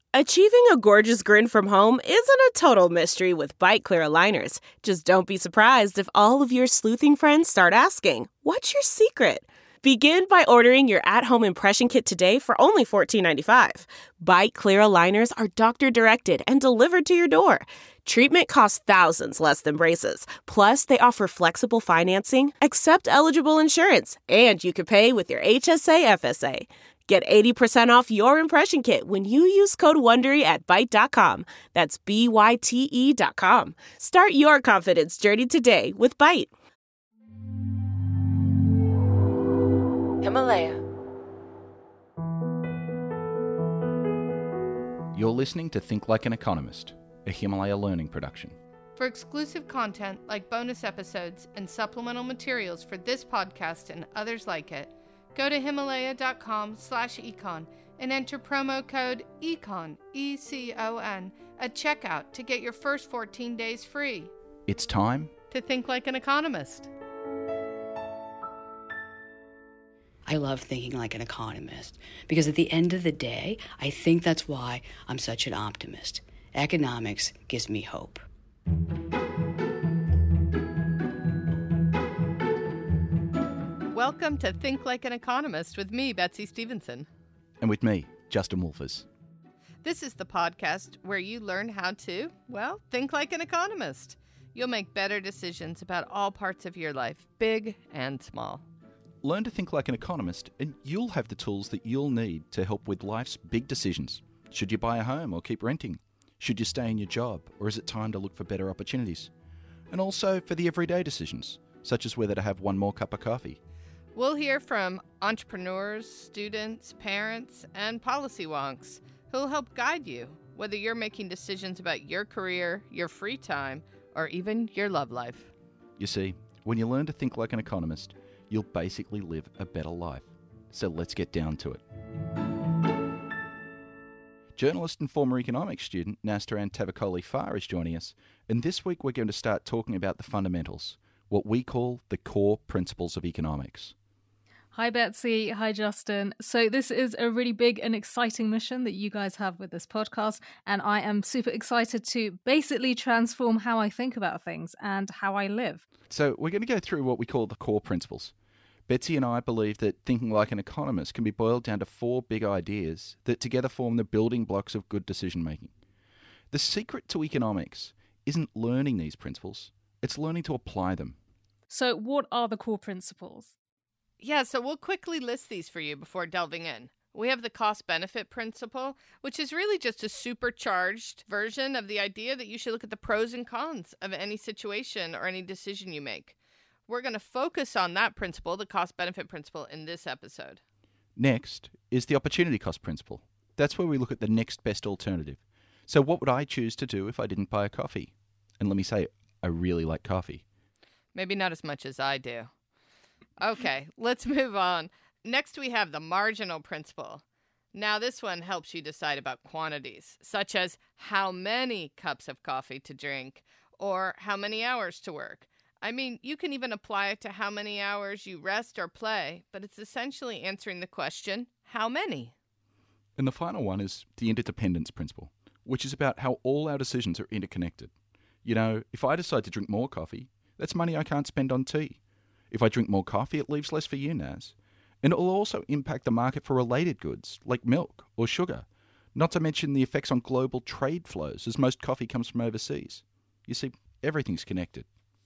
Achieving a gorgeous grin from home isn't a total mystery with Byte Clear aligners. Just don't be surprised if all of your sleuthing friends start asking, "What's your secret?" Begin by ordering your at-home impression kit today for only $14.95. Byte Clear aligners are doctor-directed and delivered to your door. Treatment costs thousands less than braces. Plus, they offer flexible financing, accept eligible insurance, and you can pay with your HSA FSA. Get 80% off your impression kit when you use code WONDERY at Byte.com. That's BYTE.com. Start your confidence journey today with Byte. Himalaya. You're listening to Think Like an Economist, a Himalaya Learning production. For exclusive content like bonus episodes and supplemental materials for this podcast and others like it, go to Himalaya.com/econ and enter promo code ECON, ECON, at checkout to get your first 14 days free. It's time To think like an economist. I love thinking like an economist because at the end of the day, I think that's why I'm such an optimist. Economics gives me hope. Welcome to Think Like an Economist with me, Betsy Stevenson. and with me, Justin Wolfers. This is the podcast where you learn how to, well, think like an economist. You'll make better decisions about all parts of your life, big and small. Learn to think like an economist, and you'll have the tools that you'll need to help with life's big decisions. Should you buy a home or keep renting? Should you stay in your job, or is it time to look for better opportunities? And also for the everyday decisions, such as whether to have one more cup of coffee. We'll hear from entrepreneurs, students, parents, and policy wonks who'll help guide you, whether you're making decisions about your career, your free time, or even your love life. You see, when you learn to think like an economist, you'll basically live a better life. So let's get down to it. Journalist and former economics student Nastaran Tavakoli-Farr is joining us, and this week we're going to start talking about the fundamentals, what we call the core principles of economics. Hi, Betsy. Hi, Justin. So this is a really big and exciting mission that you guys have with this podcast, and I am super excited to basically transform how I think about things and how I live. So we're going to go through what we call the core principles. Betsy and I believe that thinking like an economist can be boiled down to 4 big ideas that together form the building blocks of good decision-making. The secret to economics isn't learning these principles, it's learning to apply them. So what are the core principles? Yeah, so we'll quickly list these for you before delving in. We have the cost-benefit principle, which is really just a supercharged version of the idea that you should look at the pros and cons of any situation or any decision you make. We're going to focus on that principle, the cost-benefit principle, in this episode. Next is the opportunity cost principle. That's where we look at the next best alternative. So what would I choose to do if I didn't buy a coffee? And let me say, I really like coffee. Maybe not as much as I do. Okay, let's move on. Next, we have the marginal principle. Now, this one helps you decide about quantities, such as how many cups of coffee to drink or how many hours to work. I mean, you can even apply it to how many hours you rest or play, but it's essentially answering the question, how many? And the final one is the interdependence principle, which is about how all our decisions are interconnected. You know, if I decide to drink more coffee, that's money I can't spend on tea. If I drink more coffee, it leaves less for you, Naz. And it will also impact the market for related goods, like milk or sugar, not to mention the effects on global trade flows, as most coffee comes from overseas. You see, everything's connected.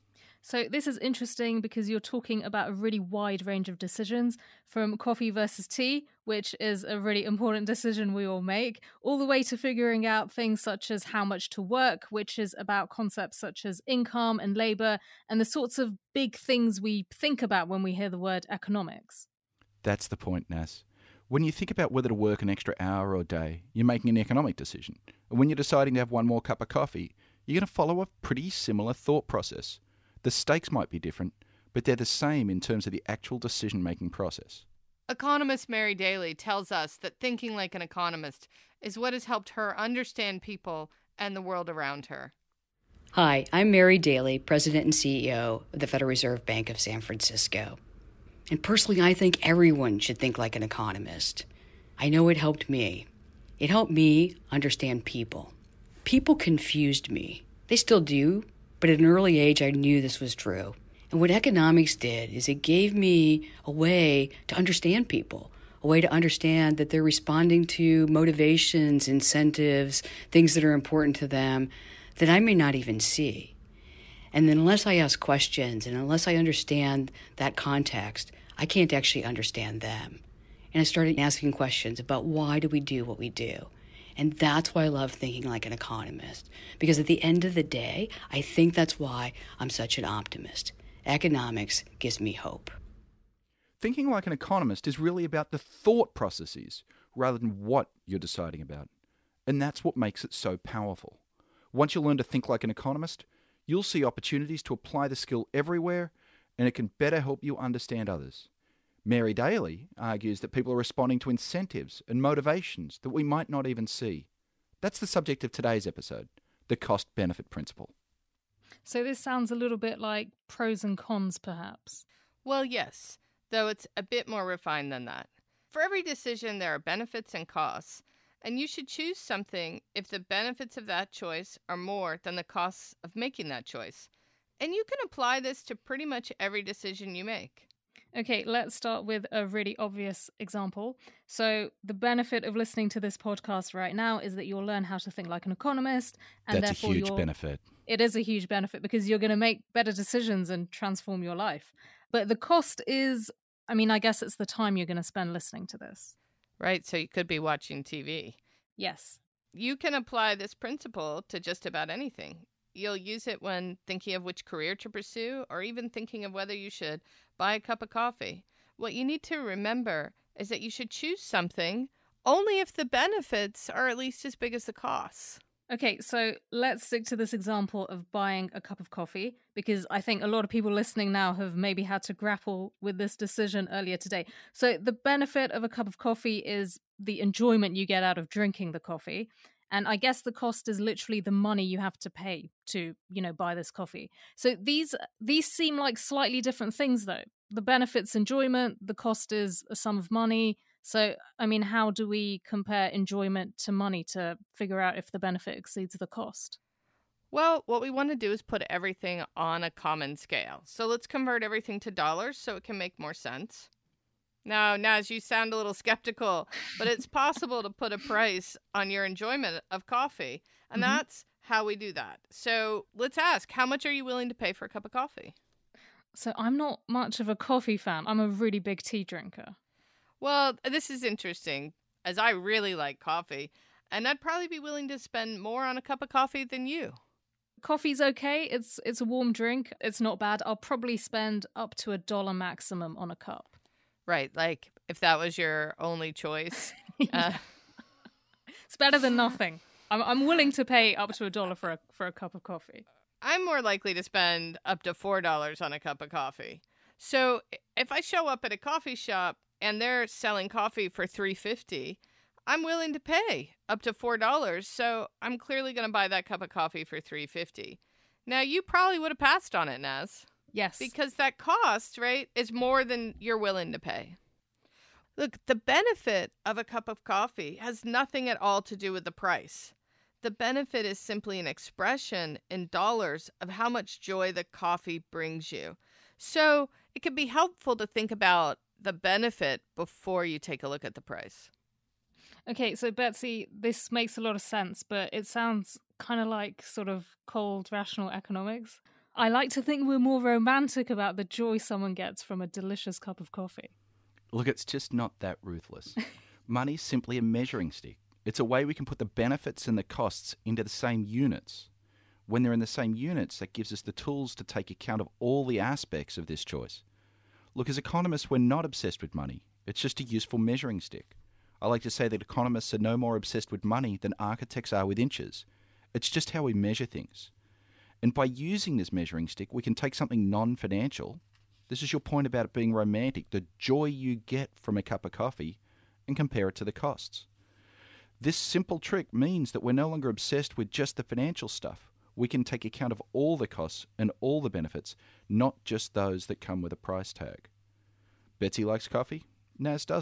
So this is interesting because you're talking about a really wide range of decisions, from coffee versus tea, which is a really important decision we all make, all the way to figuring out things such as how much to work, which is about concepts such as income and labor and the sorts of big things we think about when we hear the word economics. That's the point, Nas. When you think about whether to work an extra hour or day, you're making an economic decision. And when you're deciding to have one more cup of coffee, you're going to follow a pretty similar thought process. The stakes might be different, but they're the same in terms of the actual decision-making process. Economist Mary Daly tells us that thinking like an economist is what has helped her understand people and the world around her. Hi, I'm Mary Daly, President and CEO of the Federal Reserve Bank of San Francisco. And personally, I think everyone should think like an economist. I know it helped me. It helped me understand people. People confused me. They still do, but at an early age I knew this was true. And what economics did is it gave me a way to understand people, a way to understand that they're responding to motivations, incentives, things that are important to them that I may not even see. And then unless I ask questions and unless I understand that context, I can't actually understand them. And I started asking questions about why do we do what we do? And that's why I love thinking like an economist. Because at the end of the day, I think that's why I'm such an optimist. Economics gives me hope. Thinking like an economist is really about the thought processes rather than what you're deciding about. And that's what makes it so powerful. Once you learn to think like an economist, you'll see opportunities to apply the skill everywhere, and it can better help you understand others. Mary Daly argues that people are responding to incentives and motivations that we might not even see. That's the subject of today's episode, the cost-benefit principle. So this sounds a little bit like pros and cons, perhaps. Well, yes, though it's a bit more refined than that. For every decision, there are benefits and costs, and you should choose something if the benefits of that choice are more than the costs of making that choice. And you can apply this to pretty much every decision you make. Okay, let's start with a really obvious example. So the benefit of listening to this podcast right now is that you'll learn how to think like an economist. And That's a huge benefit. It is a huge benefit because you're going to make better decisions and transform your life. But the cost is, I guess it's the time you're going to spend listening to this. Right, so you could be watching TV. Yes. You can apply this principle to just about anything. You'll use it when thinking of which career to pursue or even thinking of whether you should buy a cup of coffee. What you need to remember is that you should choose something only if the benefits are at least as big as the costs. Okay, so let's stick to this example of buying a cup of coffee, because I think a lot of people listening now have maybe had to grapple with this decision earlier today. So the benefit of a cup of coffee is the enjoyment you get out of drinking the coffee. And I guess the cost is literally the money you have to pay to, buy this coffee. So these seem like slightly different things, though. The benefit's enjoyment, the cost is a sum of money. So, how do we compare enjoyment to money to figure out if the benefit exceeds the cost? Well, what we want to do is put everything on a common scale. So let's convert everything to dollars so it can make more sense. Now, Naz, you sound a little skeptical, but it's possible to put a price on your enjoyment of coffee, and that's how we do that. So let's ask, how much are you willing to pay for a cup of coffee? So I'm not much of a coffee fan. I'm a really big tea drinker. Well, this is interesting, as I really like coffee, and I'd probably be willing to spend more on a cup of coffee than you. Coffee's okay. It's a warm drink. It's not bad. I'll probably spend up to $1 maximum on a cup. Right, like if that was your only choice. It's better than nothing. I'm willing to pay up to $1 for a cup of coffee. I'm more likely to spend up to $4 on a cup of coffee. So if I show up at a coffee shop and they're selling coffee for $3.50, I'm willing to pay up to $4. So I'm clearly going to buy that cup of coffee for $3.50. Now, you probably would have passed on it, Naz. Yes. Because that cost, right, is more than you're willing to pay. Look, the benefit of a cup of coffee has nothing at all to do with the price. The benefit is simply an expression in dollars of how much joy the coffee brings you. So it can be helpful to think about the benefit before you take a look at the price. Okay, so Betsy, this makes a lot of sense, but it sounds kind of like sort of cold, rational economics. I like to think we're more romantic about the joy someone gets from a delicious cup of coffee. Look, it's just not that ruthless. Money's simply a measuring stick. It's a way we can put the benefits and the costs into the same units. When they're in the same units, that gives us the tools to take account of all the aspects of this choice. Look, as economists, we're not obsessed with money. It's just a useful measuring stick. I like to say that economists are no more obsessed with money than architects are with inches. It's just how we measure things. And by using this measuring stick, we can take something non-financial. This is your point about it being romantic, the joy you get from a cup of coffee, and compare it to the costs. This simple trick means that we're no longer obsessed with just the financial stuff. We can take account of all the costs and all the benefits, not just those that come with a price tag. Betsy likes coffee, Naz doesn't.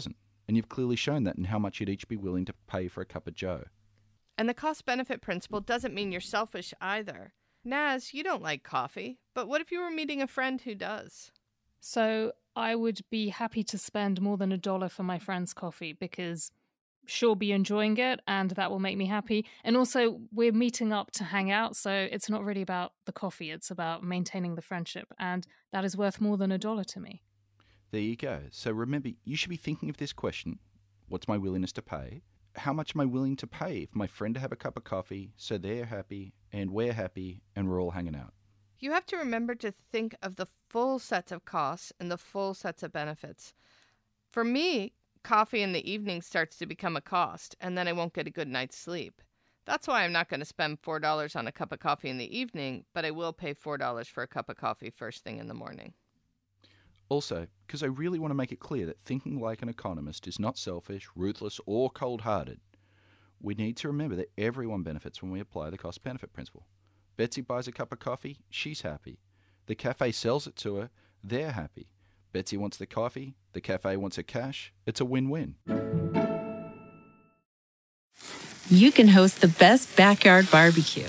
and you've clearly shown that in how much you'd each be willing to pay for a cup of joe. And the cost-benefit principle doesn't mean you're selfish either. Naz, you don't like coffee, but what if you were meeting a friend who does? So I would be happy to spend more than $1 for my friend's coffee because she'll be enjoying it and that will make me happy. And also, we're meeting up to hang out, so it's not really about the coffee. It's about maintaining the friendship, and that is worth more than $1 to me. There you go. So remember, you should be thinking of this question: what's my willingness to pay? How much am I willing to pay for my friend to have a cup of coffee so they're happy and we're happy and we're all hanging out? You have to remember to think of the full sets of costs and the full sets of benefits. For me, coffee in the evening starts to become a cost, and then I won't get a good night's sleep. That's why I'm not going to spend $4 on a cup of coffee in the evening, but I will pay $4 for a cup of coffee first thing in the morning. Also, because I really want to make it clear that thinking like an economist is not selfish, ruthless, or cold-hearted, we need to remember that everyone benefits when we apply the cost-benefit principle. Betsy buys a cup of coffee, she's happy. The cafe sells it to her, they're happy. Betsy wants the coffee, the cafe wants her cash. It's a win-win. You can host the best backyard barbecue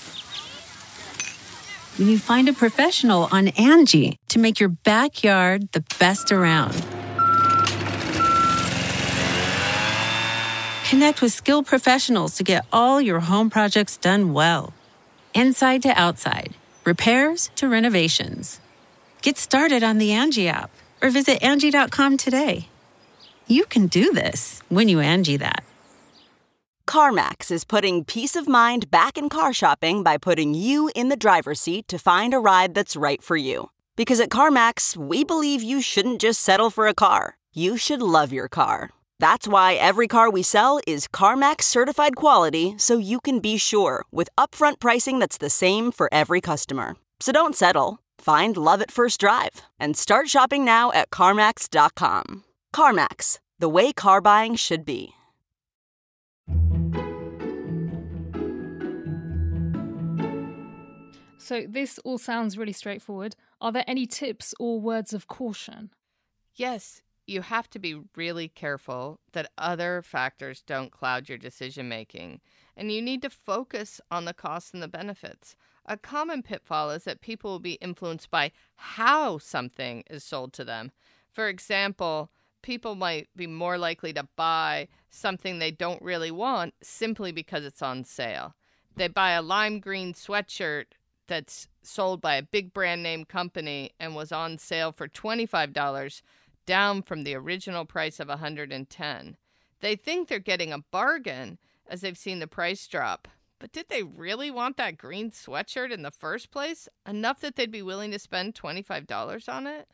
when you find a professional on Angie to make your backyard the best around. Connect with skilled professionals to get all your home projects done well. Inside to outside, repairs to renovations. Get started on the Angie app or visit Angie.com today. You can do this when you Angie that. CarMax is putting peace of mind back in car shopping by putting you in the driver's seat to find a ride that's right for you. Because at CarMax, we believe you shouldn't just settle for a car. You should love your car. That's why every car we sell is CarMax certified quality, so you can be sure with upfront pricing that's the same for every customer. So don't settle. Find love at first drive and start shopping now at CarMax.com. CarMax, the way car buying should be. So this all sounds really straightforward. Are there any tips or words of caution? Yes, you have to be really careful that other factors don't cloud your decision-making, and you need to focus on the costs and the benefits. A common pitfall is that people will be influenced by how something is sold to them. For example, people might be more likely to buy something they don't really want simply because it's on sale. They buy a lime green sweatshirt that's sold by a big brand name company and was on sale for $25, down from the original price of $110. They think they're getting a bargain as they've seen the price drop. But did they really want that green sweatshirt in the first place? Enough that they'd be willing to spend $25 on it?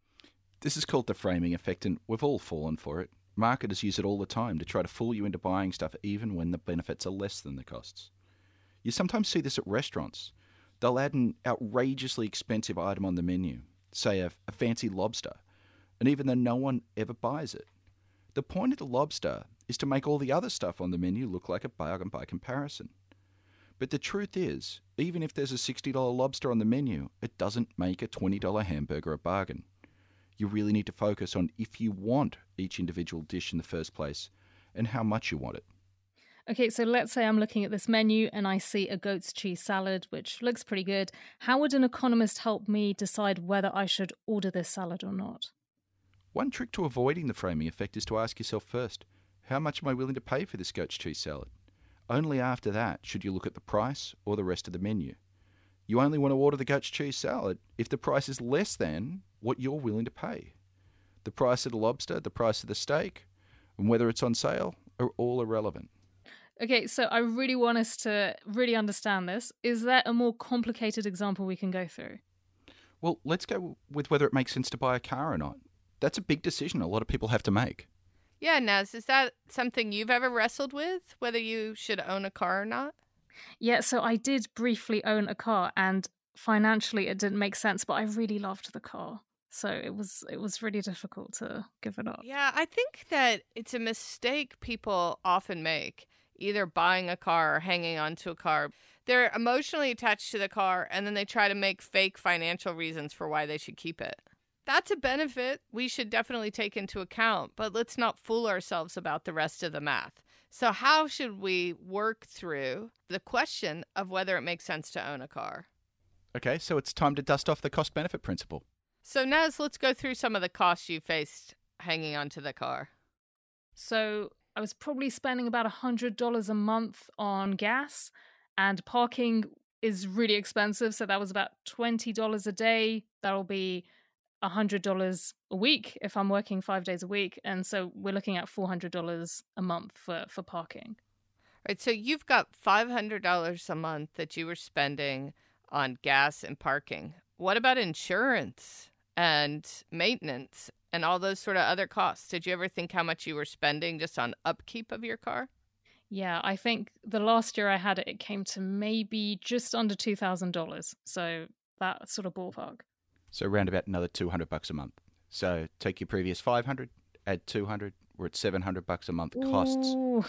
This is called the framing effect, and we've all fallen for it. Marketers use it all the time to try to fool you into buying stuff even when the benefits are less than the costs. You sometimes see this at restaurants. They'll add an outrageously expensive item on the menu, say a fancy lobster, and even though no one ever buys it. The point of the lobster is to make all the other stuff on the menu look like a bargain by comparison. But the truth is, even if there's a $60 lobster on the menu, it doesn't make a $20 hamburger a bargain. You really need to focus on if you want each individual dish in the first place and how much you want it. Okay, so let's say I'm looking at this menu and I see a goat's cheese salad, which looks pretty good. How would an economist help me decide whether I should order this salad or not? One trick to avoiding the framing effect is to ask yourself first, how much am I willing to pay for this goat's cheese salad? Only after that should you look at the price or the rest of the menu. You only want to order the goat's cheese salad if the price is less than what you're willing to pay. The price of the lobster, the price of the steak, and whether it's on sale are all irrelevant. Okay, so I really want us to really understand this. Is there a more complicated example we can go through? Well, let's go with whether it makes sense to buy a car or not. That's a big decision a lot of people have to make. Yeah, Naz, is that something you've ever wrestled with, whether you should own a car or not? Yeah, so I did briefly own a car, and financially it didn't make sense, but I really loved the car. So it was really difficult to give it up. Yeah, I think that it's a mistake people often make, either buying a car or hanging on to a car. They're emotionally attached to the car, and then they try to make fake financial reasons for why they should keep it. That's a benefit we should definitely take into account, but let's not fool ourselves about the rest of the math. So how should we work through the question of whether it makes sense to own a car? Okay, so it's time to dust off the cost-benefit principle. So Naz, let's go through some of the costs you faced hanging onto the car. So I was probably spending about $100 a month on gas, and parking is really expensive. So that was about $20 a day. That'll be $100 a week if I'm working 5 days a week. And so we're looking at $400 a month for parking. Right. So you've got $500 a month that you were spending on gas and parking. What about insurance and maintenance and all those sort of other costs? Did you ever think how much you were spending just on upkeep of your car? Yeah, I think the last year I had it, it came to maybe just under $2,000. So that sort of ballpark. So around about another $200 a month. So take your previous 500, add 200, we're at $700 a month costs. Ooh.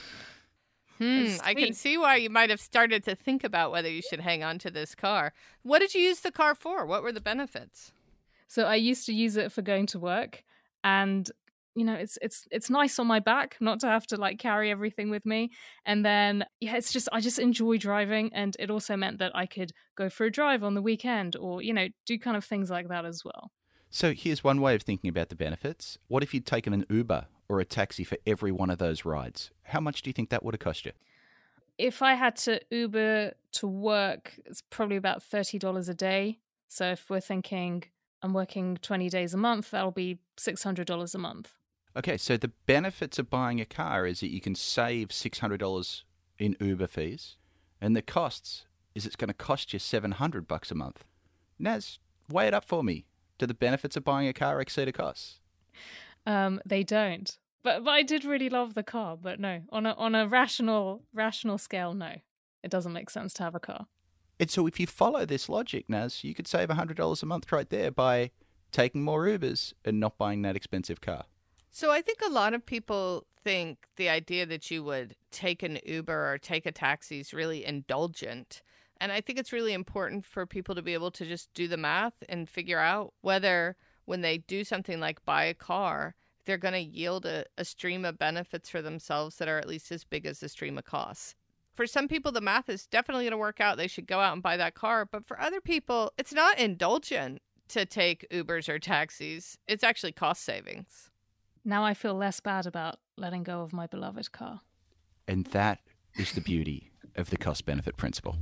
I can see why you might have started to think about whether you should hang on to this car. What did you use the car for? What were the benefits? So I used to use it for going to work, and you know, it's nice on my back not to have to like carry everything with me. And then yeah, I just enjoy driving, and it also meant that I could go for a drive on the weekend or, you know, do kind of things like that as well. So here's one way of thinking about the benefits. What if you'd taken an Uber or a taxi for every one of those rides? How much do you think that would have cost you? If I had to Uber to work, it's probably about $30 a day. So if we're thinking I'm working 20 days a month, that'll be $600 a month. Okay, so the benefits of buying a car is that you can save $600 in Uber fees, and the costs is it's going to cost you $700 a month. Naz, weigh it up for me. Do the benefits of buying a car exceed the costs? They don't. But I did really love the car. But no, on a rational scale, no, it doesn't make sense to have a car. And so if you follow this logic, Naz, you could save $100 a month right there by taking more Ubers and not buying that expensive car. So I think a lot of people think the idea that you would take an Uber or take a taxi is really indulgent. And I think it's really important for people to be able to just do the math and figure out whether when they do something like buy a car, they're going to yield a stream of benefits for themselves that are at least as big as the stream of costs. For some people, the math is definitely going to work out. They should go out and buy that car. But for other people, it's not indulgent to take Ubers or taxis. It's actually cost savings. Now I feel less bad about letting go of my beloved car. And that is the beauty of the cost-benefit principle.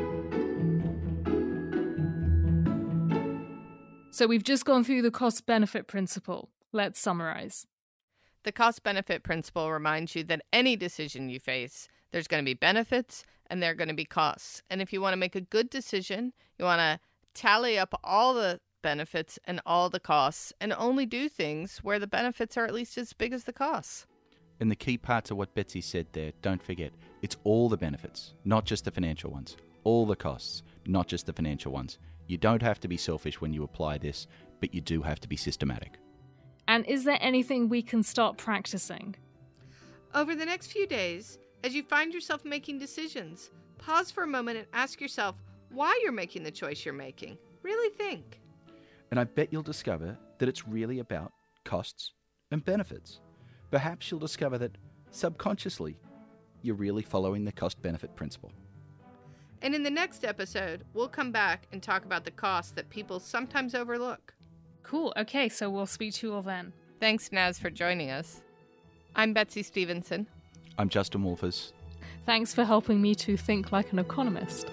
So we've just gone through the cost-benefit principle. Let's summarize. The cost-benefit principle reminds you that any decision you face, there's going to be benefits and there are going to be costs. And if you want to make a good decision, you want to tally up all the benefits and all the costs and only do things where the benefits are at least as big as the costs. And the key parts of what Betsy said there, don't forget, it's all the benefits, not just the financial ones. All the costs, not just the financial ones. You don't have to be selfish when you apply this, but you do have to be systematic. And is there anything we can start practicing? Over the next few days, as you find yourself making decisions, pause for a moment and ask yourself why you're making the choice you're making. Really think. And I bet you'll discover that it's really about costs and benefits. Perhaps you'll discover that subconsciously, you're really following the cost-benefit principle. And in the next episode, we'll come back and talk about the costs that people sometimes overlook. Cool. Okay, so we'll speak to you all then. Thanks, Naz, for joining us. I'm Betsy Stevenson. I'm Justin Wolfers. Thanks for helping me to think like an economist.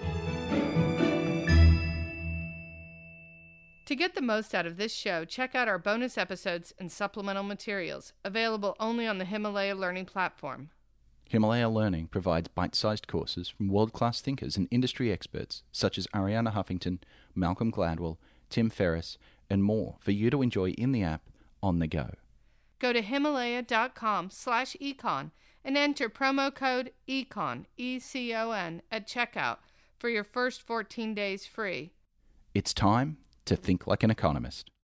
To get the most out of this show, check out our bonus episodes and supplemental materials, available only on the Himalaya Learning platform. Himalaya Learning provides bite-sized courses from world-class thinkers and industry experts such as Arianna Huffington, Malcolm Gladwell, Tim Ferriss, and more for you to enjoy in the app on the go. Go to Himalaya.com/econ and enter promo code ECON, E-C-O-N, at checkout for your first 14 days free. It's time to think like an economist.